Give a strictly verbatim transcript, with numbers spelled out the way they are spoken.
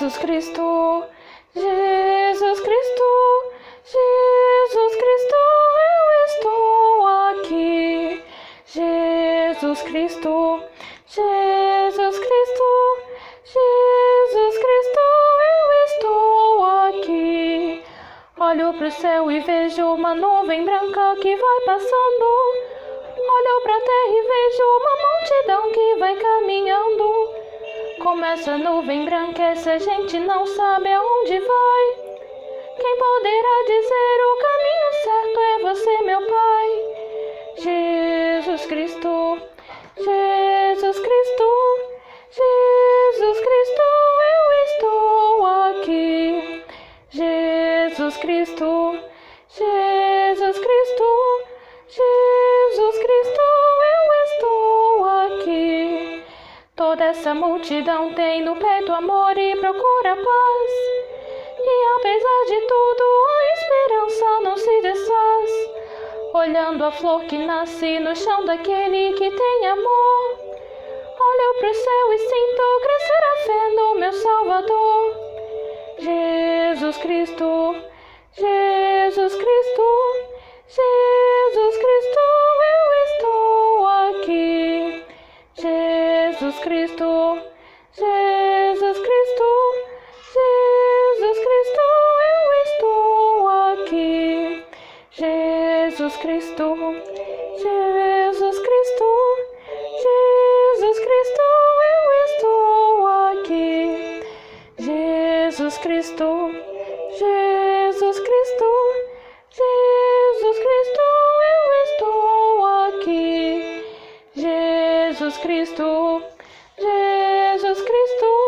Jesus Cristo, Jesus Cristo, Jesus Cristo, eu estou aqui. Jesus Cristo, Jesus Cristo, Jesus Cristo, eu estou aqui. Olho pro céu e vejo uma nuvem branca que vai passando. Olho pra terra e vejo uma multidão que vai caminhando. Como essa nuvem branca, essa gente não sabe aonde vai. Quem poderá dizer o caminho certo é você, meu Pai. Jesus Cristo, Jesus Cristo, Jesus Cristo, eu estou aqui. Jesus Cristo, Jesus Cristo, Jesus Cristo, eu estou aqui. Toda essa multidão tem no peito amor e procura paz. E apesar de tudo, a esperança não se desfaz. Olhando a flor que nasce no chão daquele que tem amor. Olho pro céu e sinto crescer a fé no meu Salvador. Jesus Cristo, Jesus Cristo, Jesus Cristo, eu estou aqui. Jesus Cristo, Jesus Cristo, Jesus Cristo, eu estou aqui. Jesus Cristo, Jesus Cristo, Jesus Cristo, eu estou aqui. Jesus Cristo, Jesus Cristo, Jesus Cristo, eu estou aqui. Jesus Cristo, Jesus Cristo,